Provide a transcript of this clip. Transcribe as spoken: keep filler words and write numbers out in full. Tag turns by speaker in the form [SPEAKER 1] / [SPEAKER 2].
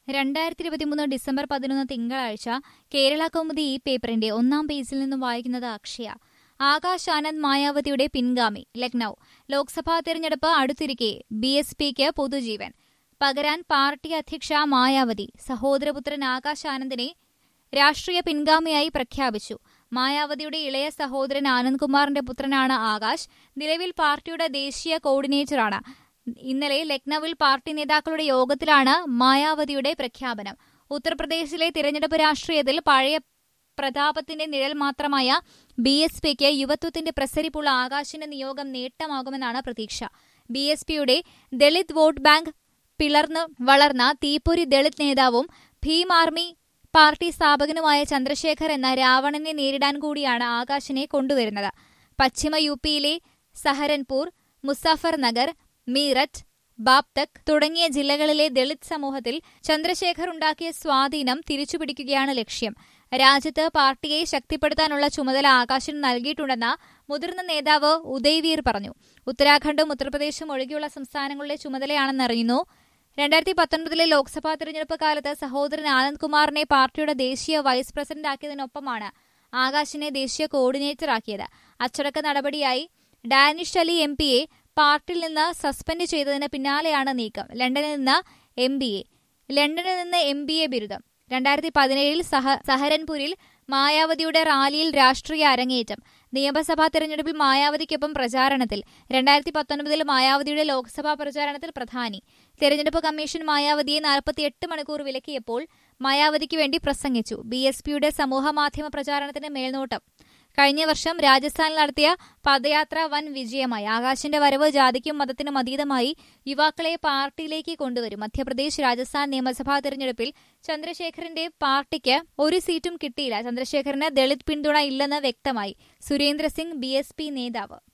[SPEAKER 1] രണ്ടായിരത്തി ഇരുപത്തിമൂന്ന് ഡിസംബർ പതിനൊന്ന് തിങ്കളാഴ്ച കേരള കൗമുദി ഈ പേപ്പറിന്റെ ഒന്നാം പേജിൽ നിന്നും വായിക്കുന്നത് അക്ഷയ. ആകാശ് ആനന്ദ് മായാവതിയുടെ പിൻഗാമി. ലക്നൌ. ലോക്സഭാ തെരഞ്ഞെടുപ്പ് അടുത്തിരിക്കെ ബി എസ് പിക്ക് പൊതുജീവൻ പകരാൻ പാർട്ടി അധ്യക്ഷ മായാവതി സഹോദരപുത്രൻ ആകാശ് ആനന്ദിനെ രാഷ്ട്രീയ പിൻഗാമിയായി പ്രഖ്യാപിച്ചു. മായാവതിയുടെ ഇളയ സഹോദരൻ ആനന്ദ് കുമാറിന്റെ പുത്രനാണ് ആകാശ്. നിലവിൽ പാർട്ടിയുടെ ദേശീയ കോർഡിനേറ്ററാണ്. ഇന്നലെ ലക്നൌവിൽ പാർട്ടി നേതാക്കളുടെ യോഗത്തിലാണ് മായാവതിയുടെ പ്രഖ്യാപനം. ഉത്തർപ്രദേശിലെ തിരഞ്ഞെടുപ്പ് രാഷ്ട്രീയത്തിൽ പഴയ പ്രതാപത്തിന്റെ നിഴൽ മാത്രമായ ബി എസ് പിക്ക് യുവത്വത്തിന്റെ പ്രസരിപ്പുള്ള ആകാശിന്റെ നിയോഗം നേട്ടമാകുമെന്നാണ് പ്രതീക്ഷ. ബി എസ് പിയുടെ ദളിത് വോട്ട് ബാങ്ക് പിളർന്നു വളർന്ന തീപ്പൊരി ദളിത് നേതാവും ഭീം ആർമി പാർട്ടി സ്ഥാപകനുമായ ചന്ദ്രശേഖർ എന്ന രാവണനെ നേരിടാൻ കൂടിയാണ് ആകാശിനെ കൊണ്ടുവരുന്നത്. പശ്ചിമ യു പിയിലെ സഹരൻപൂർ, മുസഫർ നഗർ, മീററ്റ്, ബാപ്തക് തുടങ്ങിയ ജില്ലകളിലെ ദളിത് സമൂഹത്തിൽ ചന്ദ്രശേഖർ ഉണ്ടാക്കിയ സ്വാധീനം തിരിച്ചുപിടിക്കുകയാണ് ലക്ഷ്യം. രാജ്യത്ത് പാർട്ടിയെ ശക്തിപ്പെടുത്താനുള്ള ചുമതല ആകാശിന് നൽകിയിട്ടുണ്ടെന്ന് മുതിർന്ന നേതാവ് ഉദയ്വീർ പറഞ്ഞു. ഉത്തരാഖണ്ഡും ഉത്തർപ്രദേശും ഒഴികെയുള്ള സംസ്ഥാനങ്ങളുടെ ചുമതലയാണെന്നറിയുന്നു. രണ്ടായിരത്തി പത്തൊൻപതിലെ ലോക്സഭാ തെരഞ്ഞെടുപ്പ് കാലത്ത് സഹോദരൻ ആനന്ദ് കുമാറിനെ പാർട്ടിയുടെ ദേശീയ വൈസ് പ്രസിഡന്റാക്കിയതിനൊപ്പമാണ് ആകാശിനെ ദേശീയ കോർഡിനേറ്ററാക്കിയത്. അച്ചടക്ക നടപടിയായി ഡാനിഷ് അലി എം പിയെ പാർട്ടിയിൽ നിന്ന് സസ്പെൻഡ് ചെയ്തതിന് പിന്നാലെയാണ് നീക്കം. ലണ്ടനിൽ നിന്ന് എം ബി എ ലണ്ടനിൽ നിന്ന് എം ബി എ ബിരുദം. രണ്ടായിരത്തി പതിനേഴിൽ സഹ സഹരൻപൂരിൽ മായാവതിയുടെ റാലിയിൽ രാഷ്ട്രീയ അരങ്ങേറ്റം. നിയമസഭാ തെരഞ്ഞെടുപ്പിൽ മായാവതിക്കൊപ്പം പ്രചാരണത്തിൽ. രണ്ടായിരത്തി പത്തൊൻപതിൽ മായാവതിയുടെ ലോക്സഭാ പ്രചാരണത്തിൽ പ്രധാനി. തെരഞ്ഞെടുപ്പ് കമ്മീഷൻ മായാവതിയെ നാൽപ്പത്തിയെട്ട് മണിക്കൂർ വിലക്കിയപ്പോൾ മായാവതിക്ക് വേണ്ടി പ്രസംഗിച്ചു. ബി എസ് പിയുടെ സമൂഹമാധ്യമ പ്രചാരണത്തിന് മേൽനോട്ടം. കഴിഞ്ഞ വർഷം രാജസ്ഥാനിൽ നടത്തിയ പദയാത്ര വൻ വിജയമായി. ആകാശിന്റെ വരവ് ജാതിക്കും മതത്തിനും അതീതമായി യുവാക്കളെ പാർട്ടിയിലേക്ക് കൊണ്ടുവരും. മധ്യപ്രദേശ്, രാജസ്ഥാൻ നിയമസഭാ തെരഞ്ഞെടുപ്പിൽ ചന്ദ്രശേഖറിന്റെ പാർട്ടിക്ക് ഒരു സീറ്റും കിട്ടിയില്ല. ചന്ദ്രശേഖറിന് ദളിത് പിന്തുണ ഇല്ലെന്ന് വ്യക്തമായി. Surendra Singh B S P നേതാവ്.